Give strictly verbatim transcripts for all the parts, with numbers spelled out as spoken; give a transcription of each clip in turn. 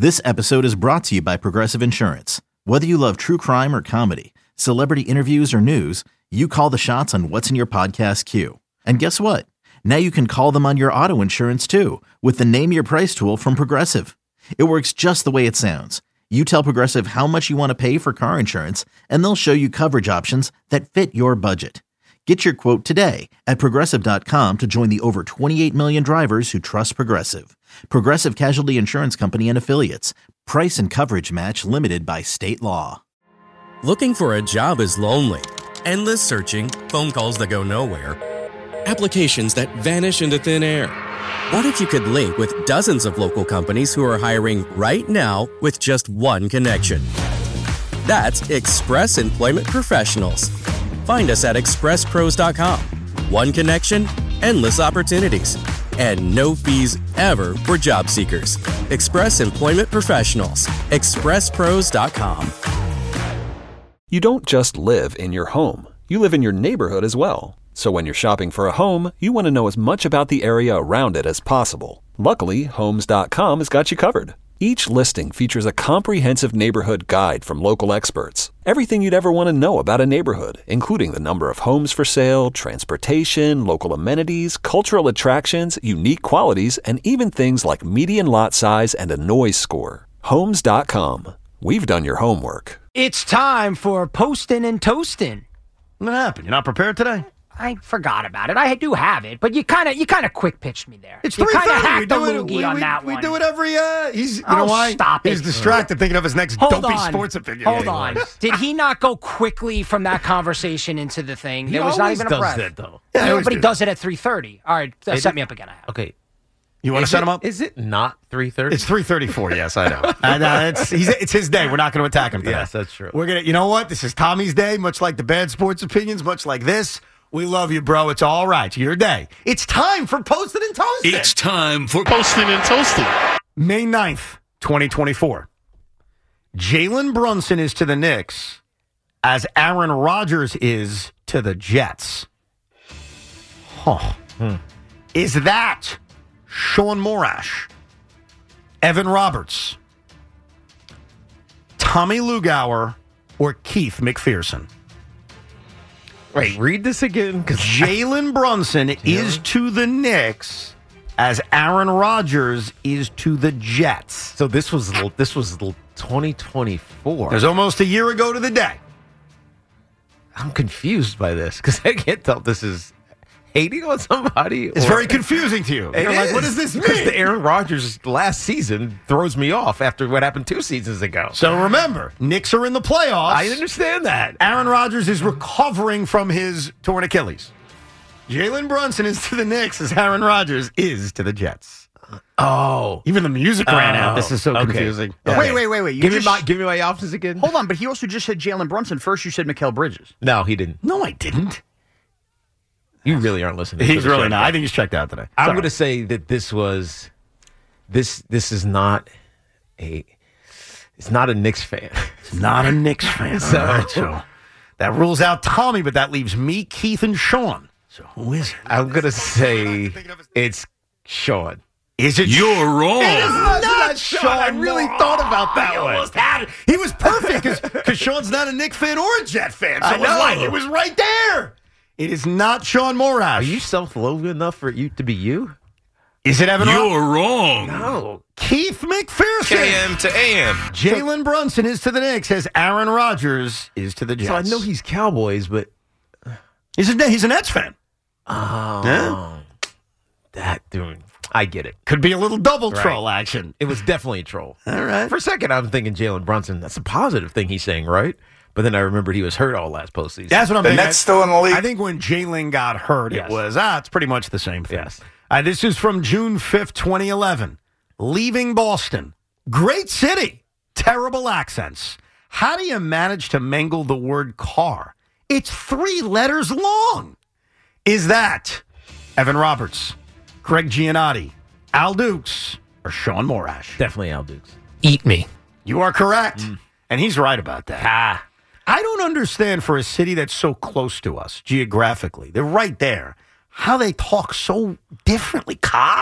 This episode is brought to you by Progressive Insurance. Whether you love true crime or comedy, celebrity interviews or news, you call the shots on what's in your podcast queue. And guess what? Now you can call them on your auto insurance too with the Name Your Price tool from Progressive. It works just the way it sounds. You tell Progressive how much you want to pay for car insurance, and they'll show you coverage options that fit your budget. Get your quote today at Progressive dot com to join the over twenty-eight million drivers who trust Progressive. Progressive Casualty Insurance Company and Affiliates. Price and coverage match limited by state law. Looking for a job is lonely. Endless searching, phone calls that go nowhere, applications that vanish into thin air. What if you could link with dozens of local companies who are hiring right now with just one connection? That's Express Employment Professionals. Find us at express pros dot com. One connection, endless opportunities, and no fees ever for job seekers. Express Employment Professionals. express pros dot com. You don't just live in your home. You live in your neighborhood as well. So when you're shopping for a home, you want to know as much about the area around it as possible. Luckily, homes dot com has got you covered. Each listing features a comprehensive neighborhood guide from local experts. Everything you'd ever want to know about a neighborhood, including the number of homes for sale, transportation, local amenities, cultural attractions, unique qualities, and even things like median lot size and a noise score. homes dot com. We've done your homework. It's time for Postin' and Toastin'. What happened? You're not prepared today? I forgot about it. I do have it, but you kind of you kind of quick pitched me there. It's you three kind of thirty. hacked We the do it. loogie We, on we, that we one. do it every. Uh, he's. You Oh, know why? stop He's it. distracted thinking of his next Hold dopey on. sports opinion. Hold Yeah, on. he was. Did he not go quickly from that conversation into the thing? He there was not always even a does breath. that, though. Yeah, I Yeah, always but he do. does it at three thirty. All right, uh, Is set it- me up again. I have. Okay. You want to Is set it- him up? Is it not three thirty? It's three thirty-four. Yes, I know. and, uh, it's he's, it's his day. We're not going to attack him today. Yes, that's true. We're gonna. You know what? This is Tommy's day. Much like the bad sports opinions. Much like this. We love you, bro. It's all right. It's your day. It's time for Posted and Toasted. It's time for Posted and Toasted. May ninth, twenty twenty-four. Jalen Brunson is to the Knicks as Aaron Rodgers is to the Jets. Huh. Hmm. Is that Sean Morash, Evan Roberts, Tommy Lugauer, or Keith McPherson? Wait, read this again. Jalen Brunson is to the Knicks as Aaron Rodgers is to the Jets. So this was this was twenty twenty-four. It was almost a year ago to the day. I'm confused by this because I can't tell if this is hating on somebody. It's or- very confusing to you. It You're like, is, what does this Because mean? the Aaron Rodgers last season throws me off after what happened two seasons ago. So remember, Knicks are in the playoffs. I understand that. Aaron Rodgers is recovering from his torn Achilles. Jalen Brunson is to the Knicks as Aaron Rodgers is to the Jets. Oh, Even the music ran out. This is so Okay. confusing. Okay. Wait, wait, wait, wait. You give just, me my give me my options again. hold on, but he also just said Jalen Brunson. First, you said Mikal Bridges. No, he didn't. No, I didn't. You really aren't listening. He's to the really show. not. I think he's checked out today. I'm Sorry. going to say that this was this this is not a it's not a Knicks fan. Not a Knicks fan. So- All right, so that rules out Tommy, but that leaves me, Keith, and Sean. So who is it? I'm going to say it's Sean. Is it? You're wrong. It is not not Sean. I really thought about that I one. almost had it. He was perfect because Sean's not a Knicks fan or a Jet fan. So I it was know. like it was right there. It is not Sean Morash. Are you self-loathing enough for you to be you? Is it Evan Roberts? You're wrong. No. Keith McPherson. K M to A M. Jalen Brunson is to the Knicks as Aaron Rodgers is to the Jets. So I know he's Cowboys, but he's a he's a Nets fan. oh, Yeah. that dude, I get it. Could be a little double Right. troll action. It was definitely a troll. All right. For a second, I'm thinking Jalen Brunson. That's a positive thing he's saying, right? But then I remembered he was hurt all last postseason. That's what I'm The thinking. Nets still in the league? I think when Jalen got hurt, Yes. it was, ah, it's pretty much the same thing. Yes. Uh, this is from June fifth, twenty eleven. Leaving Boston. Great city. Terrible accents. How do you manage to mangle the word car? It's three letters long. Is that Evan Roberts, Greg Giannotti, Al Dukes, or Sean Morash? Definitely Al Dukes. Eat me. You are correct. And he's right about that. Ah. I don't understand for a city that's so close to us geographically, they're right there, how they talk so differently. Ka?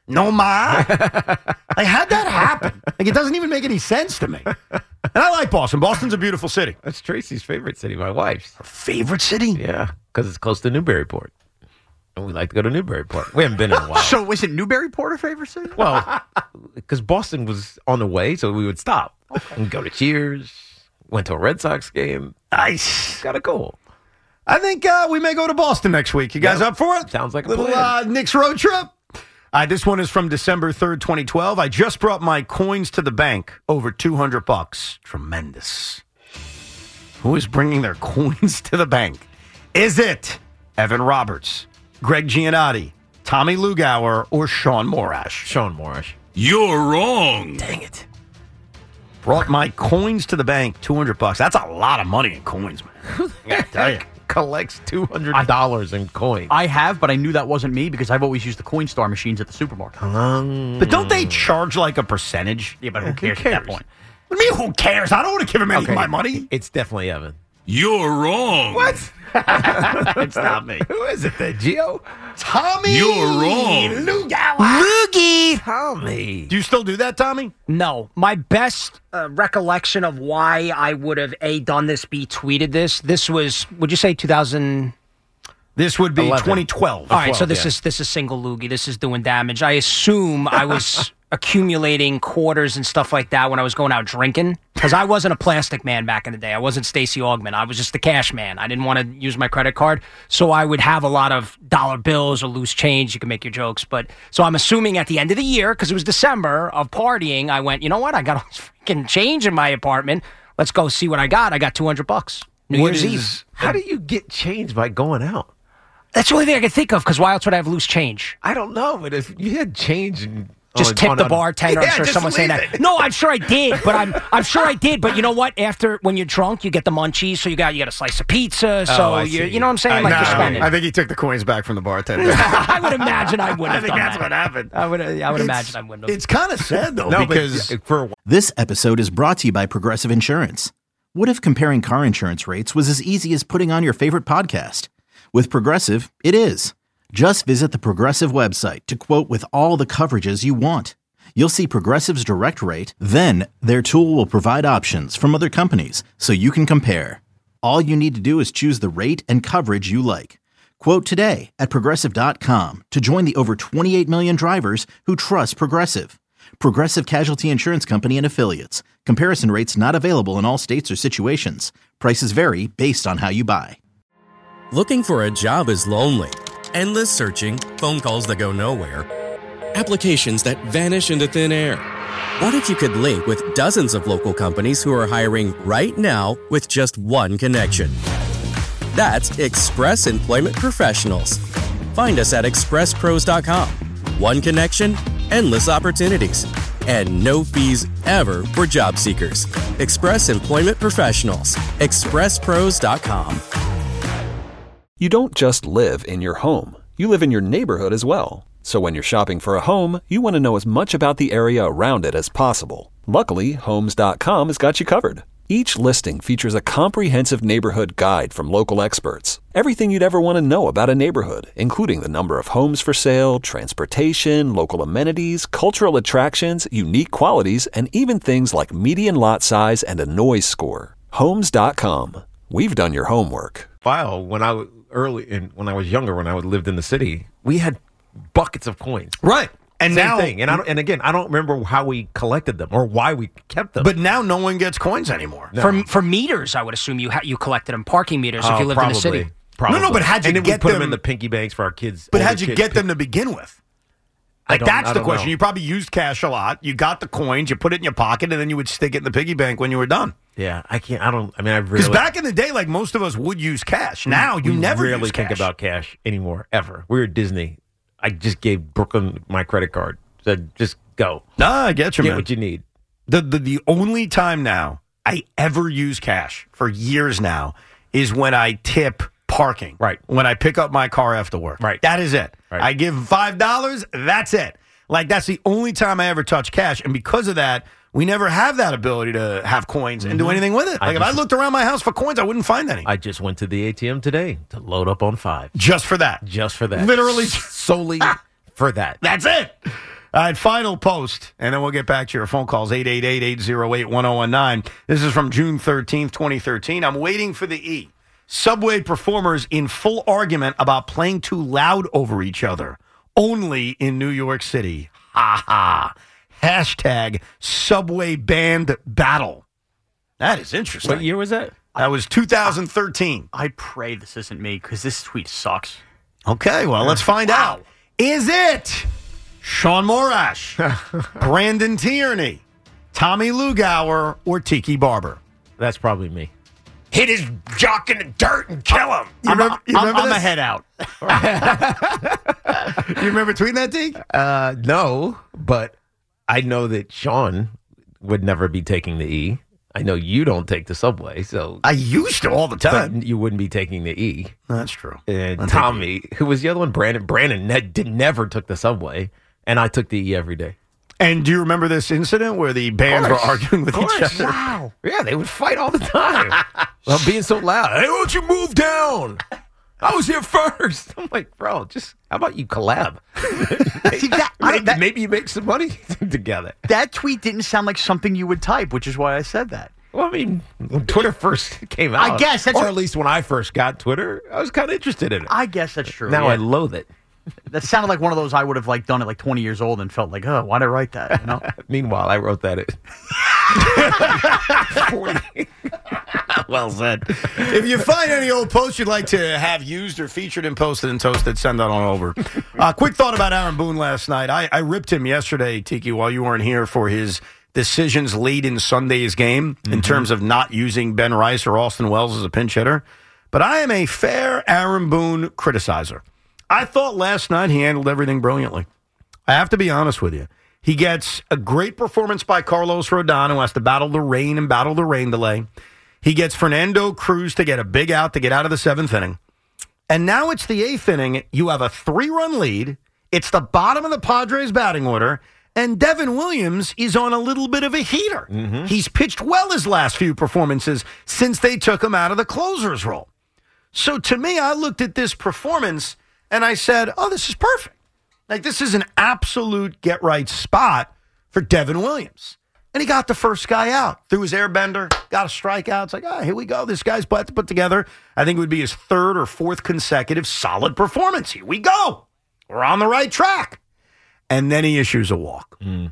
No, ma. Like, how'd that happen? Like, it doesn't even make any sense to me. And I like Boston. Boston's a beautiful city. That's Tracy's favorite city, my wife's. Her favorite city? Yeah, because it's close to Newburyport. And we like to go to Newburyport. We haven't been in a while. So was it Newburyport her favorite city? Well, because Boston was on the way, so we would stop and go to Cheers. Went to a Red Sox game. Nice. Got a goal. I think uh, we may go to Boston next week. You guys Yep. up for it? Sounds like a little plan. uh, Knicks road trip. Uh, this one is from December third, twenty twelve. I just brought my coins to the bank. Over two hundred bucks. Tremendous. Who is bringing their coins to the bank? Is it Evan Roberts, Greg Giannotti, Tommy Lugauer, or Sean Morash? Sean Morash. You're wrong. Dang it. Brought my coins to the bank. two hundred bucks. That's a lot of money in coins, man. I gotta tell you. Collects two hundred dollars in coins. I have, but I knew that wasn't me because I've always used the Coinstar machines at the supermarket. Um, But don't they charge like a percentage? Yeah, but who cares, cares? at that point? What do you mean, who cares? I don't want to give him any Okay. of my money. It's definitely Evan. You're wrong. What? It's not me. Who is it then, Gio? Tommy. You're wrong. Lugauer. Loogie. Tommy. Do you still do that, Tommy? No, my best uh, recollection of why I would have A, done this, B, tweeted this, this was, would you say two thousand? This would be eleven. twenty twelve. All right, so twelve, this yeah. is this is single loogie. This is doing damage. I assume I was accumulating quarters and stuff like that when I was going out drinking because I wasn't a plastic man back in the day. I wasn't Stacey Augman. I was just the cash man. I didn't want to use my credit card, so I would have a lot of dollar bills or loose change. You can make your jokes, but so I'm assuming at the end of the year because it was December of partying, I went, you know what? I got all this freaking change in my apartment. Let's go see what I got. I got two hundred bucks. New What Year's is- Eve. How do you get change by going out? That's the only thing I can think of because why else would I have loose change? I don't know, but if you had change and Just on- tip on- the on- bartender. I'm Yeah, sure just someone's saying leave that. it. No, I'm sure I did, but I'm I'm sure I did. But you know what? After when you're drunk, you get the munchies, so you got you got a slice of pizza. So Oh, I you see. you know what I'm saying? I- Like no, you're spending. I think he took the coins back from the bartender. I would imagine I would I have think done that's that. what happened. I would I would imagine I wouldn't have. It's kind of sad, though, No, because but for a while. This episode is brought to you by Progressive Insurance. What if comparing car insurance rates was as easy as putting on your favorite podcast? With Progressive, it is. Just visit the Progressive website to quote with all the coverages you want. You'll see Progressive's direct rate, then their tool will provide options from other companies so you can compare. All you need to do is choose the rate and coverage you like. Quote today at Progressive dot com to join the over twenty-eight million drivers who trust Progressive. Progressive Casualty Insurance Company and Affiliates. Comparison rates not available in all states or situations. Prices vary based on how you buy. Looking for a job is lonely. Endless searching, phone calls that go nowhere, applications that vanish into thin air. What if you could link with dozens of local companies who are hiring right now with just one connection? That's Express Employment Professionals. Find us at express pros dot com. One connection, endless opportunities, and no fees ever for job seekers. Express Employment Professionals. express pros dot com. You don't just live in your home. You live in your neighborhood as well. So when you're shopping for a home, you want to know as much about the area around it as possible. Luckily, Homes dot com has got you covered. Each listing features a comprehensive neighborhood guide from local experts. Everything you'd ever want to know about a neighborhood, including the number of homes for sale, transportation, local amenities, cultural attractions, unique qualities, and even things like median lot size and a noise score. Homes dot com. We've done your homework. While when I was early in when I was younger, when I lived in the city, we had buckets of coins. right. And Same now, thing. And I don't, and again, I don't remember how we collected them or why we kept them. but now no one gets coins anymore. No. For for meters, I would assume you ha- you collected them, parking meters, if Oh, you lived probably, in the city. Probably. No, no, but how'd you and then get we put them? them- in the pinky banks for our kids? But older how'd you kids. get them to begin with? I Like, don't- that's I the don't question. know. You probably used cash a lot. You got the coins, you put it in your pocket, and then you would stick it in the piggy bank when you were done. Yeah, I can't. I don't. I mean, I Because really. back in the day, like most of us would use cash. Now you we never rarely use think cash. about cash anymore, ever. We were at Disney. I just gave Brooklyn my credit card. Said, just go. Nah, I get you, Get man. what you need. The, the the only time now I ever use cash for years now is when I tip parking. Right. When I pick up my car after work. Right. That is it. Right. I give five dollars. That's it. Like that's the only time I ever touch cash, and because of that, we never have that ability to have coins and do anything with it. I Like if I just- looked around my house for coins, I wouldn't find any. I just went to the A T M today to load up on five. Just for that. Just for that. Literally. solely for that. That's it. All right, final post, and then we'll get back to your phone calls, eight eight eight, eight oh eight, one oh one nine. This is from June thirteenth, twenty thirteen. I'm waiting for the E. Subway performers in full argument about playing too loud over each other. Only in New York City. Ha ha. Hashtag Subway Band Battle. That is interesting. What year was that? That was two thousand thirteen. I pray this isn't me because this tweet sucks. Okay, well, let's find Wow. out. Is it Sean Morash, Brandon Tierney, Tommy Lugauer, or Tiki Barber? That's probably me. Hit his jock in the dirt and kill him. You I'm, remember, you I'm, remember I'm this? a head out. You remember tweeting that, Tiki? Uh, no, but I know that Sean would never be taking the E. I know you don't take the subway, so I used to all the time. but you wouldn't be taking the E. That's true. And I'll take Tommy, who was the other one? Brandon. Brandon ne- did, never took the subway, and I took the E every day. And do you remember this incident where the bands were course. arguing with Of each course. other? Wow. Yeah, they would fight all the time. Well, being so loud. Hey, why don't you move down? I was here first. I'm like, bro, just how about you collab? See, that- I- maybe, that- maybe you make some money together. That tweet didn't sound like something you would type, which is why I said that. Well, I mean, when Twitter first came out, I guess that's or what- at least when I first got Twitter, I was kind of interested in it. I guess that's true. now yeah. I loathe it. That sounded like one of those I would have like done at like twenty years old and felt like, oh, why'd I write that? You know? Meanwhile, I wrote that. At Well said. If you find any old posts you'd like to have used or featured and posted and toasted, send that on over. Uh, quick thought about Aaron Boone last night. I, I ripped him yesterday, Tiki, while you weren't here for his decisions late in Sunday's game in terms of not using Ben Rice or Austin Wells as a pinch hitter. But I am a fair Aaron Boone criticizer. I thought last night he handled everything brilliantly. I have to be honest with you. He gets a great performance by Carlos Rodon, who has to battle the rain and battle the rain delay. He gets Fernando Cruz to get a big out to get out of the seventh inning. And now it's the eighth inning. You have a three-run lead. It's the bottom of the Padres batting order. And Devin Williams is on a little bit of a heater. Mm-hmm. He's pitched well his last few performances since they took him out of the closer's role. So to me, I looked at this performance and I said, oh, this is perfect. Like, this is an absolute get-right spot for Devin Williams. And he got the first guy out. Threw his airbender, got a strikeout. It's like, ah, here we go. This guy's put, put together. I think it would be his third or fourth consecutive solid performance. Here we go. We're on the right track. And then he issues a walk. Mm.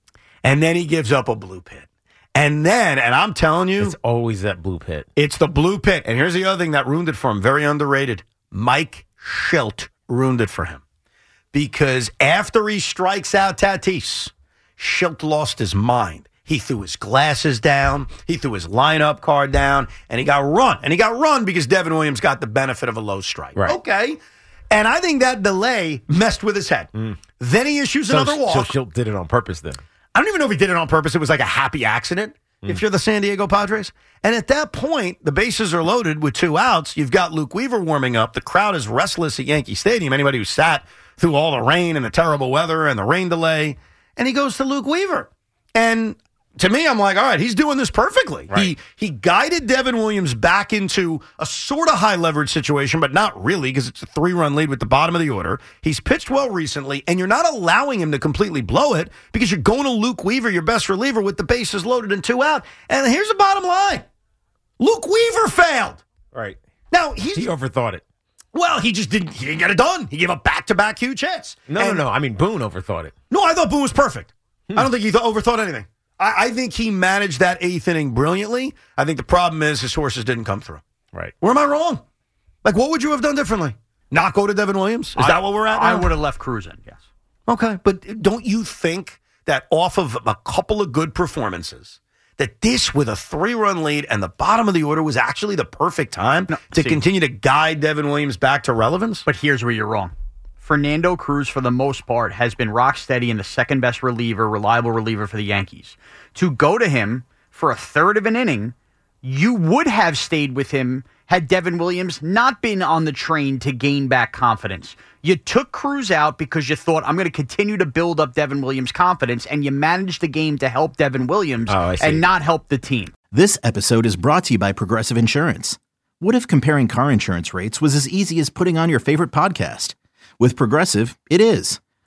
And then he gives up a blue pit. And then, and I'm telling you, It's always that blue pit. it's the blue pit. And here's the other thing that ruined it for him. Very underrated. Mike Schilt ruined it for him. Because after he strikes out Tatis, Schilt lost his mind. He threw his glasses down. He threw his lineup card down. And he got run. And he got run because Devin Williams got the benefit of a low strike. Right. Okay. And I think that delay messed with his head. Mm. Then he issues So, another walk. so Schilt did it on purpose then. I don't even know if he did it on purpose. It was like a happy accident mm. if you're the San Diego Padres. And at that point, the bases are loaded with two outs. You've got Luke Weaver warming up. The crowd is restless at Yankee Stadium. Anybody who sat through all the rain and the terrible weather and the rain delay. And he goes to Luke Weaver. And to me, I'm like, all right, he's doing this perfectly. Right. He he guided Devin Williams back into a sort of high leverage situation, but not really because it's a three-run lead with the bottom of the order. He's pitched well recently, and you're not allowing him to completely blow it because you're going to Luke Weaver, your best reliever, with the bases loaded and two out. And here's the bottom line. Luke Weaver failed. Right. Now, he's... He overthought it. Well, he just didn't, he didn't get it done. He gave up back-to-back huge hits. No, And- no, no. I mean, Boone overthought it. No, I thought Boone was perfect. Hmm. I don't think he th- overthought anything. I-, I think he managed that eighth inning brilliantly. I think the problem is his horses didn't come through. Right. Where am I wrong? Like, what would you have done differently? Not go to Devin Williams? Is I, that what we're at now? I would have left Cruz in, yes. Okay, but don't you think that off of a couple of good performances, that this with a three-run lead and the bottom of the order was actually the perfect time No, to see. continue to guide Devin Williams back to relevance? But here's where you're wrong. Fernando Cruz, for the most part, has been rock steady and the second best reliever, reliable reliever for the Yankees. To go to him for a third of an inning, you would have stayed with him had Devin Williams not been on the train to gain back confidence. You took Cruz out because you thought, I'm going to continue to build up Devin Williams' confidence, and you managed the game to help Devin Williams Oh, I see. and not help the team. This episode is brought to you by Progressive Insurance. What if comparing car insurance rates was as easy as putting on your favorite podcast? With Progressive, it is.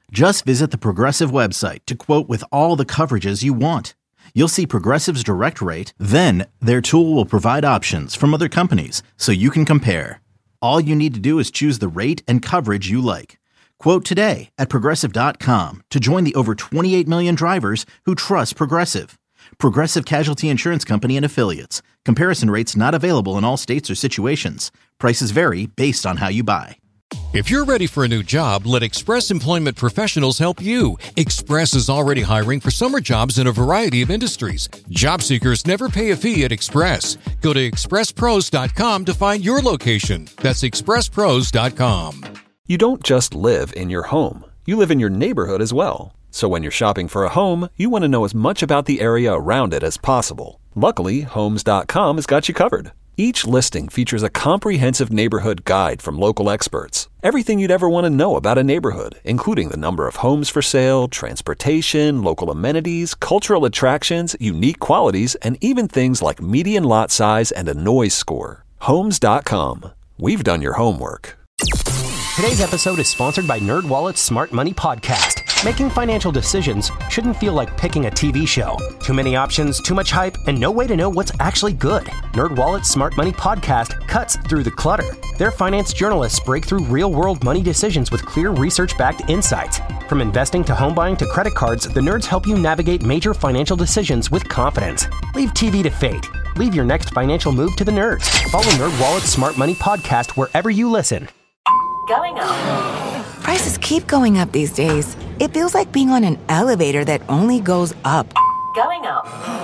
Just visit the Progressive website to quote with all the coverages you want. You'll see Progressive's direct rate, then their tool will provide options from other companies so you can compare. All you need to do is choose the rate and coverage you like. Quote today at Progressive dot com to join the over twenty-eight million drivers who trust Progressive. Progressive Casualty Insurance Company and Affiliates. Comparison rates not available in all states or situations. Prices vary based on how you buy. If you're ready for a new job, let Express Employment Professionals help you. Express is already hiring for summer jobs in a variety of industries. Job seekers never pay a fee at Express. Go to express pros dot com to find your location. That's express pros dot com. You don't just live in your home. You live in your neighborhood as well. So when you're shopping for a home, you want to know as much about the area around it as possible. Luckily, homes dot com has got you covered. Each listing features a comprehensive neighborhood guide from local experts. Everything you'd ever want to know about a neighborhood, including the number of homes for sale, transportation, local amenities, cultural attractions, unique qualities, and even things like median lot size and a noise score. homes dot com. We've done your homework. Today's episode is sponsored by NerdWallet's Smart Money Podcast. Making financial decisions shouldn't feel like picking a T V show. Too many options, too much hype, and no way to know what's actually good. NerdWallet's Smart Money Podcast cuts through the clutter. Their finance journalists break through real-world money decisions with clear research-backed insights. From investing to home buying to credit cards, the nerds help you navigate major financial decisions with confidence. Leave T V to fate. Leave your next financial move to the nerds. Follow NerdWallet's Smart Money Podcast wherever you listen. Going up. Prices keep going up these days. It feels like being on an elevator that only goes up. Going up.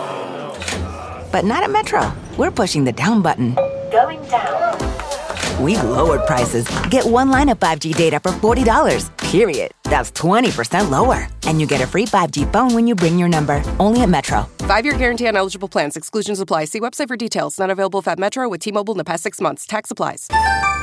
But not at Metro. We're pushing the down button. Going down. We've lowered prices. Get one line of five G data for forty dollars, period. That's twenty percent lower. And you get a free five G phone when you bring your number. Only at Metro. Five-year guarantee on eligible plans. Exclusions apply. See website for details. Not available at Metro with T-Mobile in the past six months. Tax applies.